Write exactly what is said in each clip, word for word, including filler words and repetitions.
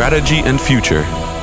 Strategy and Future.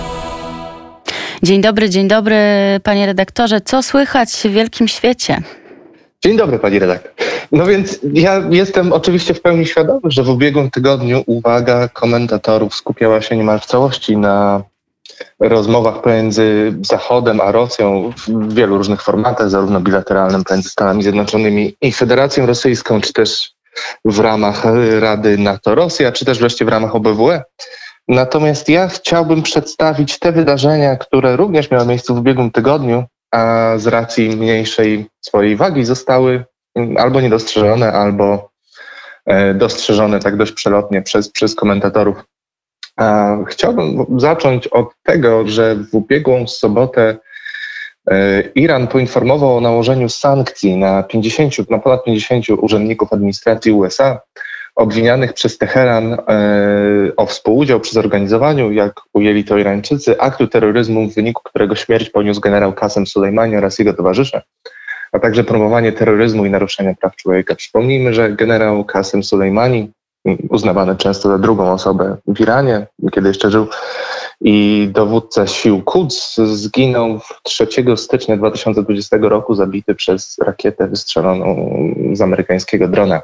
Dzień dobry, dzień dobry, panie redaktorze. Co słychać w wielkim świecie? Dzień dobry, pani redaktor. No więc ja jestem oczywiście w pełni świadomy, że w ubiegłym tygodniu uwaga komentatorów skupiała się niemal w całości na rozmowach pomiędzy Zachodem a Rosją w wielu różnych formatach, zarówno bilateralnym pomiędzy Stanami Zjednoczonymi i Federacją Rosyjską, czy też w ramach Rady NATO-Rosja, czy też wreszcie w ramach O B W E. Natomiast ja chciałbym przedstawić te wydarzenia, które również miały miejsce w ubiegłym tygodniu, a z racji mniejszej swojej wagi zostały albo niedostrzeżone, albo dostrzeżone tak dość przelotnie przez, przez komentatorów. A chciałbym zacząć od tego, że w ubiegłą sobotę Iran poinformował o nałożeniu sankcji na pięćdziesięciu, na ponad pięćdziesięciu urzędników administracji U S A obwinianych przez Teheran o współudział przy zorganizowaniu, jak ujęli to Irańczycy, aktu terroryzmu, w wyniku którego śmierć poniósł generał Qasem Sulejmani oraz jego towarzysze, a także promowanie terroryzmu i naruszenia praw człowieka. Przypomnijmy, że generał Qasem Sulejmani, uznawany często za drugą osobę w Iranie, kiedy jeszcze żył, i dowódca sił Quds zginął trzeciego stycznia dwa tysiące dwudziestego roku, zabity przez rakietę wystrzeloną z amerykańskiego drona.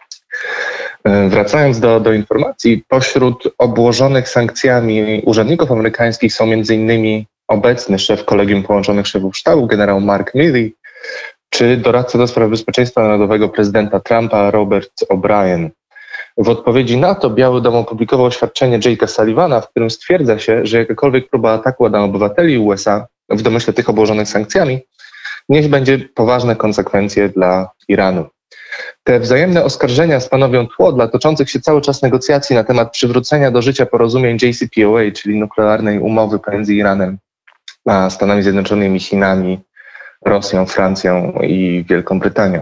Wracając do, do informacji, pośród obłożonych sankcjami urzędników amerykańskich są między innymi obecny szef Kolegium Połączonych Szefów Sztabu, generał Mark Milley, czy doradca do spraw bezpieczeństwa narodowego prezydenta Trumpa, Robert O'Brien. W odpowiedzi na to Biały Dom opublikował oświadczenie Jake'a Sullivana, w którym stwierdza się, że jakakolwiek próba ataku na obywateli U S A w domyśle tych obłożonych sankcjami niech będzie poważne konsekwencje dla Iranu. Te wzajemne oskarżenia stanowią tło dla toczących się cały czas negocjacji na temat przywrócenia do życia porozumień J C P O A, czyli nuklearnej umowy pomiędzy Iranem a Stanami Zjednoczonymi, Chinami, Rosją, Francją i Wielką Brytanią.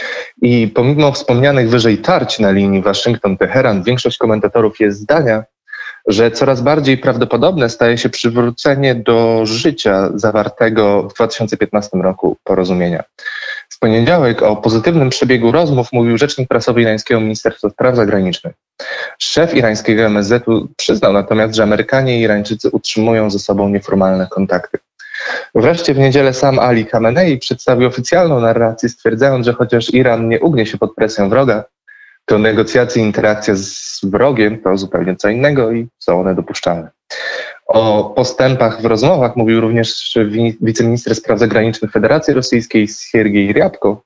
I pomimo wspomnianych wyżej tarć na linii Waszyngton-Teheran, większość komentatorów jest zdania, że coraz bardziej prawdopodobne staje się przywrócenie do życia zawartego w dwa tysiące piętnastym roku porozumienia. W poniedziałek o pozytywnym przebiegu rozmów mówił rzecznik prasowy irańskiego Ministerstwa Spraw Zagranicznych. Szef irańskiego M S Z-u przyznał natomiast, że Amerykanie i Irańczycy utrzymują ze sobą nieformalne kontakty. Wreszcie w niedzielę sam Ali Khamenei przedstawił oficjalną narrację, stwierdzając, że chociaż Iran nie ugnie się pod presją wroga, to negocjacje i interakcja z wrogiem to zupełnie co innego i są one dopuszczalne. O postępach w rozmowach mówił również wiceminister spraw zagranicznych Federacji Rosyjskiej Siergiej Ryabko,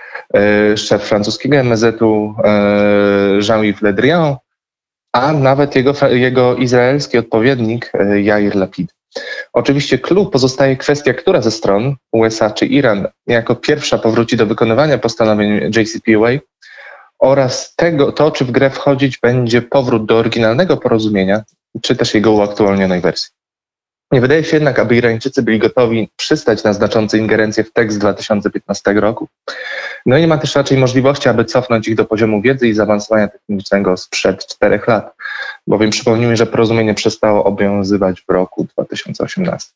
szef francuskiego M S Z-u Jean-Yves Le Drian, a nawet jego, jego izraelski odpowiednik Jair Lapid. Oczywiście clue pozostaje kwestia, która ze stron, U S A czy Iran, jako pierwsza powróci do wykonywania postanowień J C P O A oraz tego, to, czy w grę wchodzić będzie powrót do oryginalnego porozumienia, czy też jego uaktualnionej wersji. Nie wydaje się jednak, aby Irańczycy byli gotowi przystać na znaczące ingerencje w tekst dwa tysiące piętnastego roku. No i nie ma też raczej możliwości, aby cofnąć ich do poziomu wiedzy i zaawansowania technicznego sprzed czterech lat, bowiem przypomnijmy, że porozumienie przestało obowiązywać w roku dwa tysiące osiemnastym.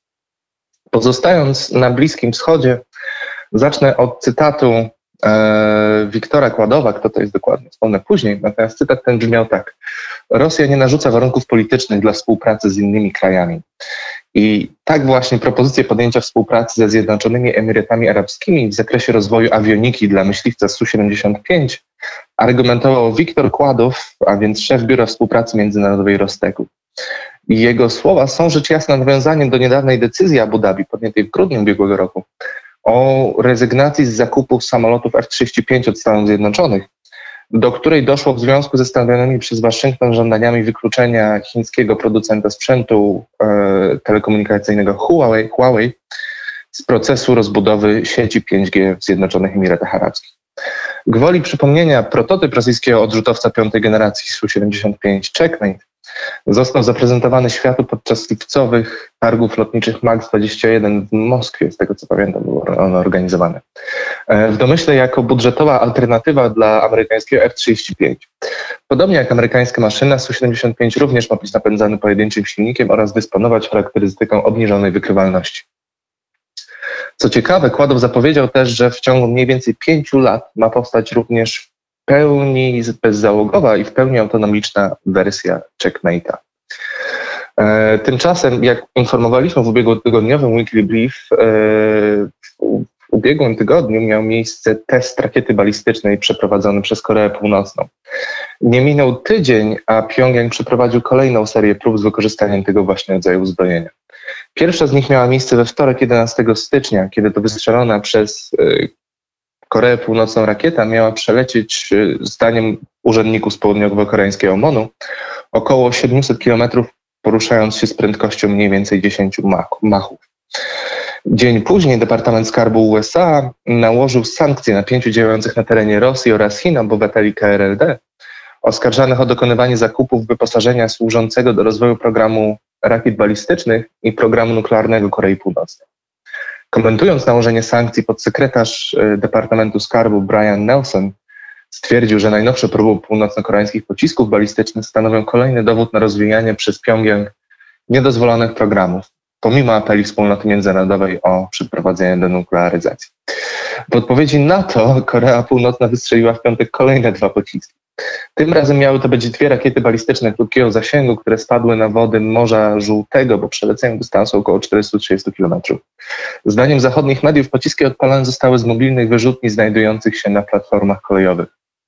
Pozostając na Bliskim Wschodzie, zacznę od cytatu e, Wiktora Kładowa, kto to jest dokładnie, wspomnę później, natomiast cytat ten brzmiał tak. Rosja nie narzuca warunków politycznych dla współpracy z innymi krajami. I tak właśnie propozycję podjęcia współpracy ze Zjednoczonymi Emiratami Arabskimi w zakresie rozwoju awioniki dla myśliwca S U siedemdziesiąt pięć argumentował Wiktor Kładow, a więc szef Biura Współpracy Międzynarodowej Rosteku. I jego słowa są rzecz jasna nawiązaniem do niedawnej decyzji Abu Dhabi podjętej w grudniu ubiegłego roku o rezygnacji z zakupu samolotów F trzydzieści pięć od Stanów Zjednoczonych, do której doszło w związku ze stawianymi przez Waszyngton żądaniami wykluczenia chińskiego producenta sprzętu e, telekomunikacyjnego Huawei, Huawei z procesu rozbudowy sieci pięć G w Zjednoczonych Emiratach Arabskich. Gwoli przypomnienia, prototyp rosyjskiego odrzutowca piątej generacji S U siedemdziesiąt pięć Checkmate został zaprezentowany światu podczas lipcowych targów lotniczych MAX dwadzieścia jeden w Moskwie, z tego co pamiętam, były one organizowane. W domyśle jako budżetowa alternatywa dla amerykańskiego F trzydzieści pięć. Podobnie jak amerykańska maszyna, S U siedemdziesiąt pięć również ma być napędzany pojedynczym silnikiem oraz dysponować charakterystyką obniżonej wykrywalności. Co ciekawe, Kładow zapowiedział też, że w ciągu mniej więcej pięciu lat ma powstać również w pełni bezzałogowa i w pełni autonomiczna wersja Checkmate'a. Tymczasem, jak informowaliśmy w ubiegłotygodniowym Weekly Brief, w ubiegłym tygodniu miał miejsce test rakiety balistycznej przeprowadzony przez Koreę Północną. Nie minął tydzień, a Pjongjang przeprowadził kolejną serię prób z wykorzystaniem tego właśnie rodzaju uzbrojenia. Pierwsza z nich miała miejsce we wtorek jedenastego stycznia, kiedy to wystrzelona przez Koreę Północną rakieta miała przelecieć, zdaniem urzędników z południowo-koreańskiego MONU, około siedemset kilometrów, poruszając się z prędkością mniej więcej dziesięć machów. Dzień później Departament Skarbu U S A nałożył sankcje na pięciu działających na terenie Rosji oraz Chin obywateli K R L D, oskarżanych o dokonywanie zakupów wyposażenia służącego do rozwoju programu rakiet balistycznych i programu nuklearnego Korei Północnej. Komentując nałożenie sankcji, podsekretarz Departamentu Skarbu Brian Nelson stwierdził, że najnowsze próby północno-koreańskich pocisków balistycznych stanowią kolejny dowód na rozwijanie przez Pjongjang niedozwolonych programów, pomimo apeli wspólnoty międzynarodowej o przeprowadzenie denuklearyzacji. W odpowiedzi na to Korea Północna wystrzeliła w piątek kolejne dwa pociski. Tym razem miały to być dwie rakiety balistyczne krótkiego zasięgu, które spadły na wody Morza Żółtego, bo przeleciają dystansu około czterysta trzydzieści kilometrów. Zdaniem zachodnich mediów pociski odpalone zostały z mobilnych wyrzutni znajdujących się na platformach kolejowych.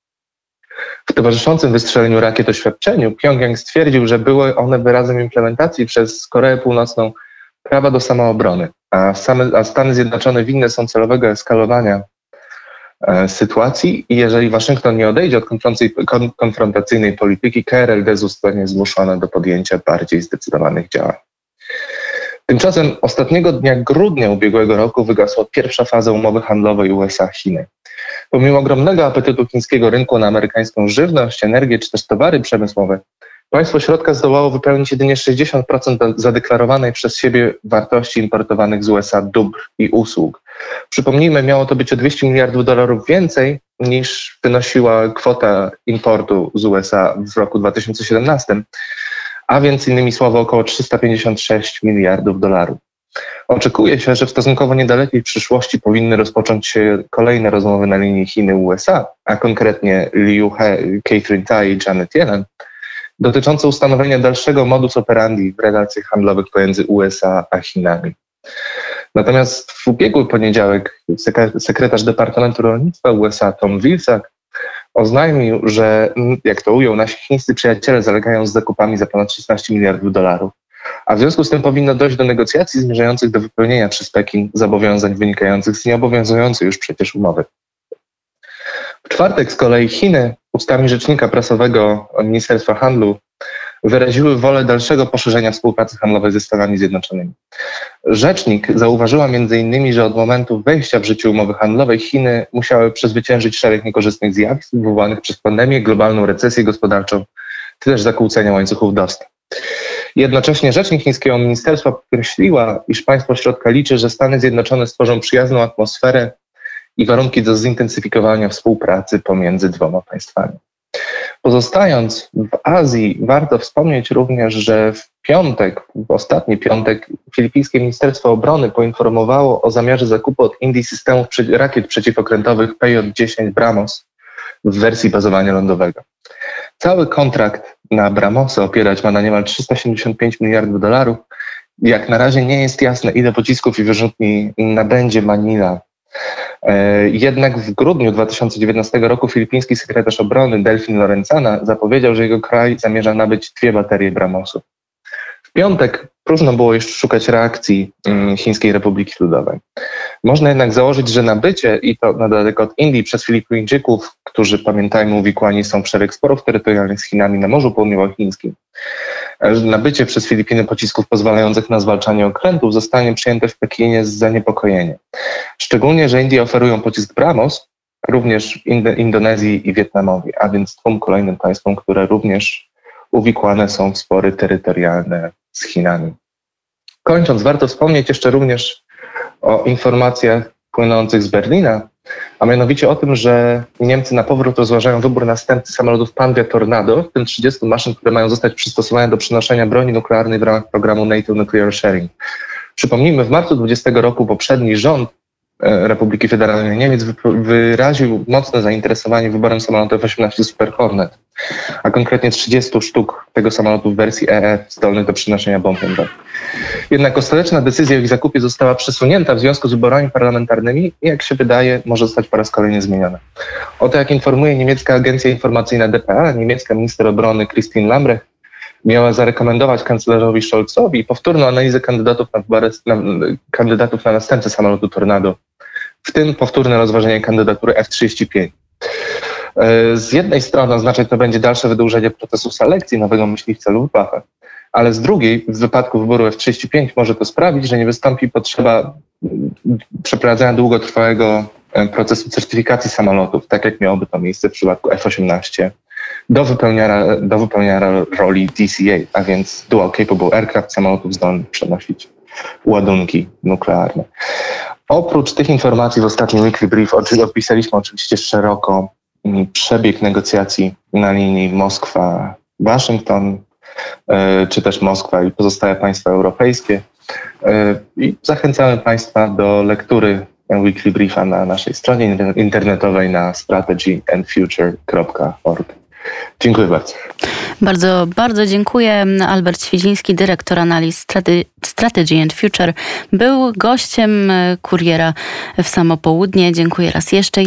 W towarzyszącym wystrzeleniu rakiet oświadczeniu Pjongjang stwierdził, że były one wyrazem implementacji przez Koreę Północną prawa do samoobrony, a, same, a Stany Zjednoczone winne są celowego eskalowania e, sytuacji i jeżeli Waszyngton nie odejdzie od kon, konfrontacyjnej polityki, K R L D zostanie zmuszone do podjęcia bardziej zdecydowanych działań. Tymczasem ostatniego dnia grudnia ubiegłego roku wygasła pierwsza faza umowy handlowej U S A-Chiny. Pomimo ogromnego apetytu chińskiego rynku na amerykańską żywność, energię czy też towary przemysłowe, państwo środka zdołało wypełnić jedynie sześćdziesiąt procent zadeklarowanej przez siebie wartości importowanych z U S A dóbr i usług. Przypomnijmy, miało to być o dwieście miliardów dolarów więcej niż wynosiła kwota importu z U S A w roku dwa tysiące siedemnastym, a więc innymi słowy około trzysta pięćdziesiąt sześć miliardów dolarów. Oczekuje się, że w stosunkowo niedalekiej przyszłości powinny rozpocząć się kolejne rozmowy na linii Chiny-U S A, a konkretnie Liu He, Catherine Tai i Janet Yellen, dotyczące ustanowienia dalszego modus operandi w relacjach handlowych pomiędzy U S A a Chinami. Natomiast w ubiegły poniedziałek sekretarz Departamentu Rolnictwa U S A Tom Vilsack oznajmił, że, jak to ujął, nasi chińscy przyjaciele zalegają z zakupami za ponad szesnaście miliardów dolarów, a w związku z tym powinno dojść do negocjacji zmierzających do wypełnienia przez Pekin zobowiązań wynikających z nieobowiązującej już przecież umowy. W czwartek z kolei Chiny ustami rzecznika prasowego Ministerstwa Handlu wyraziły wolę dalszego poszerzenia współpracy handlowej ze Stanami Zjednoczonymi. Rzecznik zauważyła między innymi, że od momentu wejścia w życie umowy handlowej Chiny musiały przezwyciężyć szereg niekorzystnych zjawisk wywołanych przez pandemię, globalną recesję gospodarczą, czy też zakłócenia łańcuchów dostaw. Jednocześnie rzecznik chińskiego ministerstwa podkreśliła, iż państwo środka liczy, że Stany Zjednoczone stworzą przyjazną atmosferę i warunki do zintensyfikowania współpracy pomiędzy dwoma państwami. Pozostając w Azji, warto wspomnieć również, że w piątek, w ostatni piątek, Filipińskie Ministerstwo Obrony poinformowało o zamiarze zakupu od Indii systemów rakiet przeciwokrętowych P J dziesięć BrahMos w wersji bazowania lądowego. Cały kontrakt na BrahMosy opierać ma na niemal trzysta siedemdziesiąt pięć miliardów dolarów. Jak na razie nie jest jasne, ile pocisków i wyrzutni nabędzie Manila. Jednak w grudniu dwa tysiące dziewiętnastego roku filipiński sekretarz obrony Delfin Lorenzana zapowiedział, że jego kraj zamierza nabyć dwie baterie BrahMosów. W piątek próżno było jeszcze szukać reakcji Chińskiej Republiki Ludowej. Można jednak założyć, że nabycie, i to na dodatek od Indii, przez Filipińczyków, którzy, pamiętajmy, uwikłani są w szereg sporów terytorialnych z Chinami na Morzu Południowochińskim, nabycie przez Filipiny pocisków pozwalających na zwalczanie okrętów zostanie przyjęte w Pekinie z zaniepokojeniem. Szczególnie, że Indie oferują pocisk BrahMos również Ind- Indonezji i Wietnamowi, a więc dwóm kolejnym państwom, które również uwikłane są w spory terytorialne z Chinami. Kończąc, warto wspomnieć jeszcze również o informacjach płynących z Berlina, a mianowicie o tym, że Niemcy na powrót rozważają wybór następcy samolotów Panvia Tornado, w tym trzydziestu maszyn, które mają zostać przystosowane do przenoszenia broni nuklearnej w ramach programu NATO Nuclear Sharing. Przypomnijmy, w marcu dwudziestego roku poprzedni rząd Republiki Federalnej Niemiec wyraził mocne zainteresowanie wyborem samolotu F osiemnaście Super Hornet, a konkretnie trzydziestu sztuk tego samolotu w wersji E E zdolnych do przenoszenia bomb jądrowych. Jednak ostateczna decyzja o ich zakupie została przesunięta w związku z wyborami parlamentarnymi i, jak się wydaje, może zostać po raz kolejny zmieniona. Oto, jak informuje niemiecka agencja informacyjna D P A, niemiecka minister obrony Christine Lambrecht miała zarekomendować kanclerzowi Scholzowi powtórną analizę kandydatów na, wybory, na, kandydatów na następcę samolotu Tornado, w tym powtórne rozważenie kandydatury F trzydzieści pięć. Z jednej strony oznaczać to będzie dalsze wydłużenie procesu selekcji nowego myśliwca Luftwaffe, ale z drugiej, w wypadku wyboru F trzydzieści pięć może to sprawić, że nie wystąpi potrzeba przeprowadzenia długotrwałego procesu certyfikacji samolotów, tak jak miałoby to miejsce w przypadku F osiemnaście, do wypełniania, do wypełniania roli D C A, a więc Dual Capable Aircraft, samolotów zdolnych przenosić ładunki nuklearne. Oprócz tych informacji w ostatnim Weekly Brief opisaliśmy oczywiście szeroko przebieg negocjacji na linii Moskwa-Waszyngton, czy też Moskwa i pozostałe państwa europejskie. I zachęcamy Państwa do lektury Weekly Briefa na naszej stronie internetowej na strategy and future kropka org. Dziękuję bardzo. Bardzo, bardzo dziękuję. Albert Świdziński, dyrektor analiz Strategy and Future, był gościem Kuriera w samo południe. Dziękuję raz jeszcze.